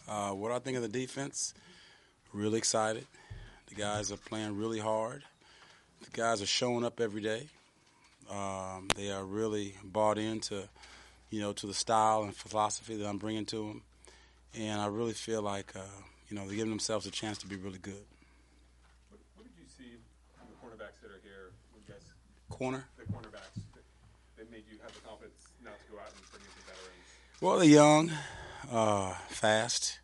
What I think of the defense, really excited. The guys are playing really hard. The guys are showing up every day. They are really bought into, to the style and philosophy that I'm bringing to them. And I really feel like, they're giving themselves a chance to be really good. What did you see from the cornerbacks that are here? I guess Corner? the cornerbacks that made you have the confidence now to go out and bring in some veterans? Well, they're young, fast,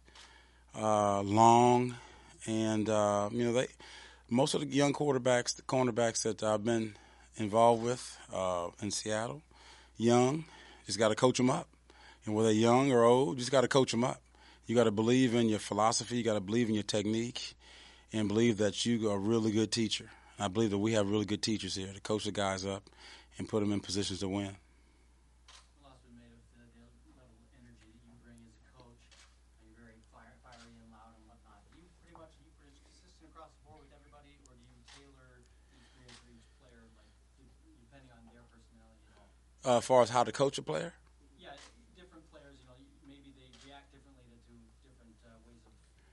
long, and they most of the young quarterbacks, the cornerbacks that I've been involved with in Seattle, young, just got to coach them up. And whether they're young or old, just got to coach them up. You got to believe in your philosophy. You got to believe in your technique, and believe that you are a really good teacher. I believe that we have really good teachers here to coach the guys up and put them in positions to win. A lot's been made of the level of energy that you bring as a coach. You're very fiery and loud and whatnot. Are you pretty consistent across the board with everybody, or do you tailor each game for each player, like depending on their personality at all? As far as how to coach a player? Yeah, different players, maybe they react differently to different ways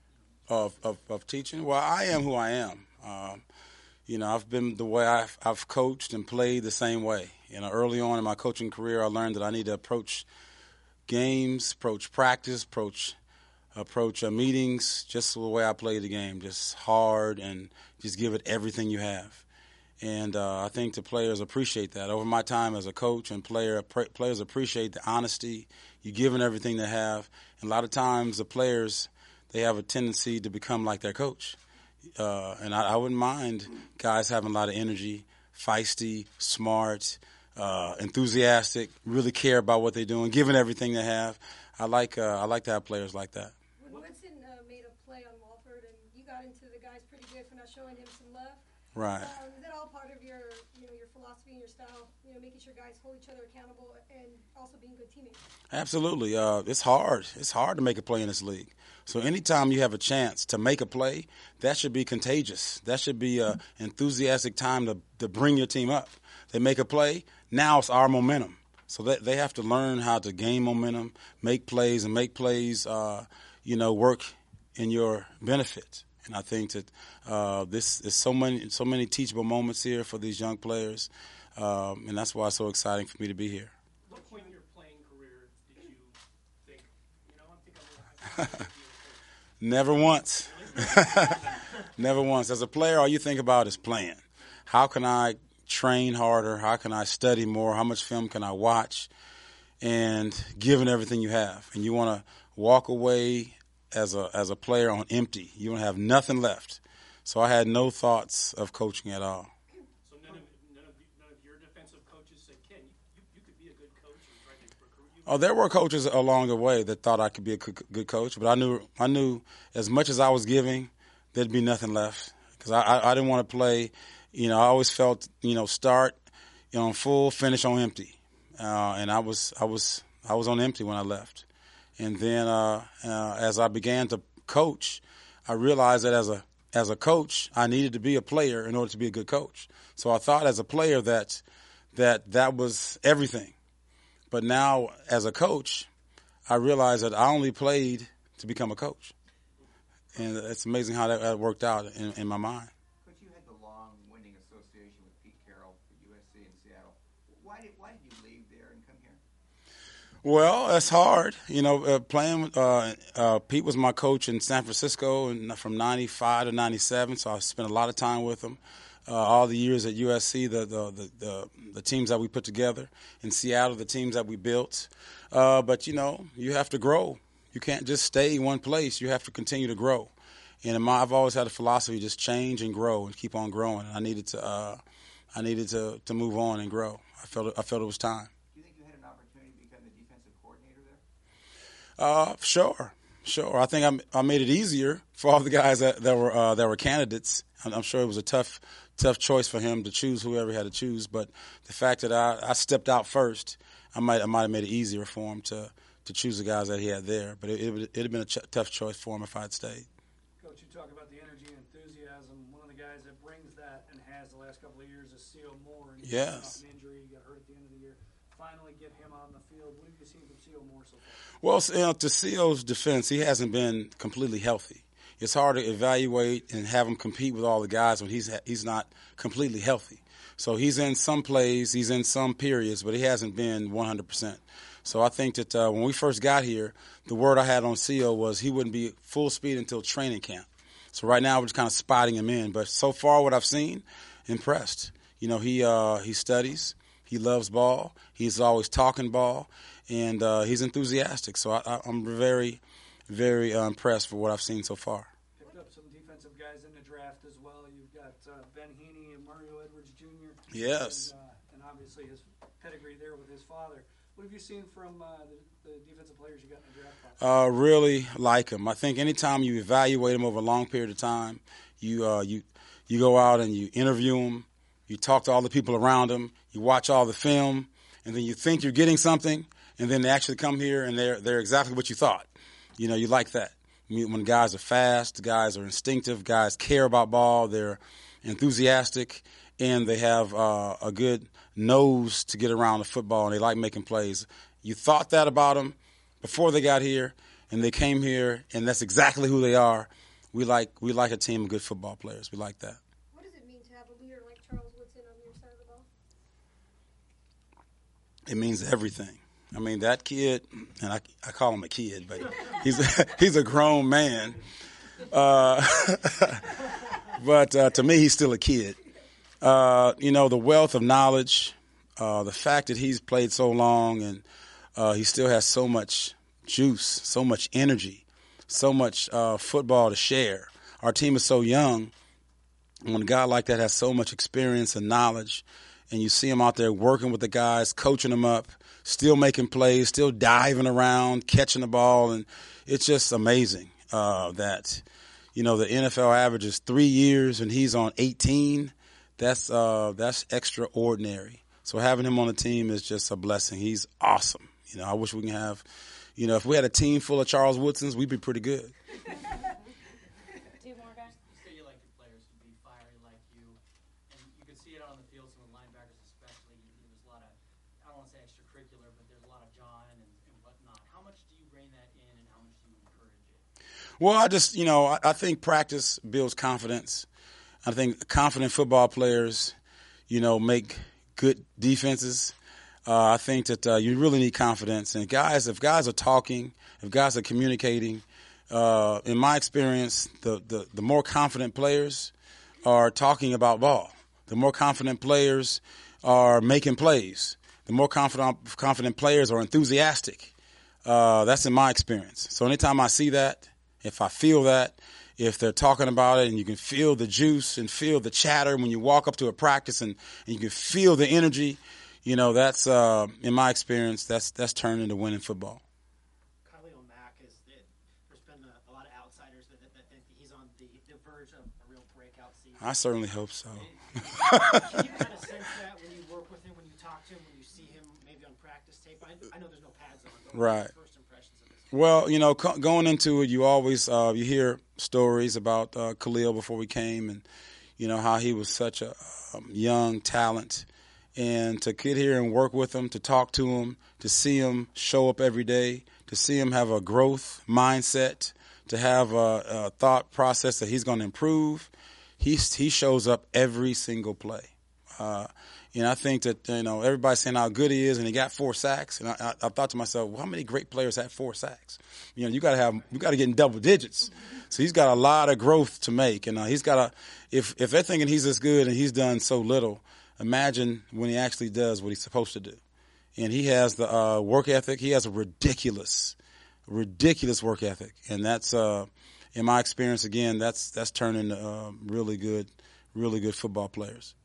Of teaching? Well, I am who I am. I've been the way I've coached and played the same way. Early on in my coaching career, I learned that I need to approach games, approach practice, approach meetings just the way I play the game, just hard and just give it everything you have. And I think the players appreciate that. Over my time as a coach and players appreciate the honesty, you giving everything they have. And a lot of times the players, they have a tendency to become like their coach. And I wouldn't mind guys having a lot of energy, feisty, smart, enthusiastic, really care about what they're doing, giving everything they have. I like to have players like that. When Woodson made a play on Walford and you got into the guys pretty good for not showing him some love, Right. Is that all part of your philosophy and your style? Making sure guys hold each other accountable and also being good teammates. Absolutely. It's hard. It's hard to make a play in this league. So anytime you have a chance to make a play, that should be contagious. That should be an enthusiastic time to bring your team up. They make a play, now it's our momentum. So they have to learn how to gain momentum, make plays, and make plays, work in your benefit. And I think that this is so many teachable moments here for these young players, and that's why it's so exciting for me to be here. What point in your playing career did you think, I think I'm Never once. Never once. As a player, all you think about is playing. How can I train harder? How can I study more? How much film can I watch? And giving everything you have. And you want to walk away as a player on empty. You don't have nothing left. So I had no thoughts of coaching at all. So none of your defensive coaches said, Ken, you could be a good coach and try to recruit you? Oh, there were coaches along the way that thought I could be a good coach, but I knew as much as I was giving, there'd be nothing left because I didn't want to play. I always felt start on full, finish on empty, and I was on empty when I left. And then as I began to coach, I realized that as a coach, I needed to be a player in order to be a good coach. So I thought as a player that was everything. But now as a coach, I realized that I only played to become a coach. And it's amazing how that worked out in my mind. Coach, you had the long winning association with Pete Carroll for USC in Seattle. Why did you leave there and come here? Well, it's hard. Playing Pete was my coach in San Francisco and from 95 to 97, so I spent a lot of time with him. All the years at USC, the teams that we put together. In Seattle, the teams that we built. But, you have to grow. You can't just stay in one place. You have to continue to grow. And I've always had a philosophy, just change and grow and keep on growing. And I needed to move on and grow. I felt it was time. Do you think you had an opportunity to become the defensive coordinator there? Sure. I think I made it easier for all the guys that were candidates. I'm sure it was a tough choice for him to choose whoever he had to choose. But the fact that I stepped out first, I might have made it easier for him to choose the guys that he had there. But it'd have been a tough choice for him if I had stayed. Coach, you talk about the energy and enthusiasm. One of the guys that brings that and has the last couple of years is C.O. Moore. And Yes. An injury, he got hurt at the end of the year. finally get him on the field. What have you seen from C.O. Moore so far? Well, to C.O.'s defense, he hasn't been completely healthy. It's hard to evaluate and have him compete with all the guys when he's not completely healthy. So he's in some plays, he's in some periods, but he hasn't been 100%. So I think that when we first got here, the word I had on C.O. was he wouldn't be full speed until training camp. So right now we're just kind of spotting him in. But so far what I've seen, impressed. You know, he studies, he loves ball, he's always talking ball, and he's enthusiastic. So I'm very, very impressed for what I've seen so far. Picked up some defensive guys in the draft as well. You've got Ben Heaney and Mario Edwards Jr. Yes. And obviously his pedigree there with his father. What have you seen from the defensive players you got in the draft class? Really like him. I think anytime you evaluate him over a long period of time, you go out and you interview him, you talk to all the people around him, you watch all the film, and then you think you're getting something, and then they actually come here and they're exactly what you thought. You know, you like that. When guys are fast, guys are instinctive, guys care about ball, they're enthusiastic, and they have a good nose to get around the football, and they like making plays. You thought that about them before they got here, and they came here, and that's exactly who they are. We like a team of good football players. We like that. What does it mean to have a leader like Charles Woodson on your side of the ball? It means everything. I mean, that kid, and I call him a kid, but he's a grown man. But to me, he's still a kid. You know, the wealth of knowledge, the fact that he's played so long and he still has so much juice, so much energy, so much football to share. Our team is so young. When a guy like that has so much experience and knowledge, and you see him out there working with the guys, coaching them up, still making plays, still diving around, catching the ball, and it's just amazing that, you know, the NFL average is 3 years and he's on 18. That's extraordinary. So having him on the team is just a blessing. He's awesome. You know, I wish we can have, you know, if we had a team full of Charles Woodsons, we'd be pretty good. Two more guys. You say you like your players to be fiery like you, and you can see it on the field. Some of the linebackers, especially, there's a lot of, I don't want to say extracurricular, but there's a lot of jawing and whatnot. How much do you rein that in, and how much do you encourage it? Well, I think practice builds confidence. I think confident football players, you know, make good defenses. I think that you really need confidence. And if guys are talking, if guys are communicating, in my experience, the more confident players are talking about ball. The more confident players are making plays. The more confident players are enthusiastic. That's in my experience. So anytime I see that, if I feel that, if they're talking about it and you can feel the juice and feel the chatter when you walk up to a practice and you can feel the energy, you know, that's, in my experience, that's turned into winning football. Khalil Mack, there's been a lot of outsiders that think that he's on the verge of a real breakout season. I certainly hope so. Can you kind of sense that when you work with him, when you talk to him, when you see him maybe on practice tape? I know there's no pads on, but Right. what are your first impressions of this? Well, you know, going into it, you always you hear stories about Khalil before we came, and you know how he was such a young talent, and to get here and work with him, to talk to him, to see him show up every day, to see him have a growth mindset, to have a thought process that he's going to improve. He shows up every single play. You know, I think that, you know, everybody's saying how good he is, and he got 4 sacks. And I thought to myself, well, how many great players have 4 sacks? You know, you got to get in double digits. So he's got a lot of growth to make, and he's got to. If they're thinking he's this good and he's done so little, imagine when he actually does what he's supposed to do. And he has the work ethic. He has a ridiculous work ethic, and that's in my experience again. That's turning really good football players.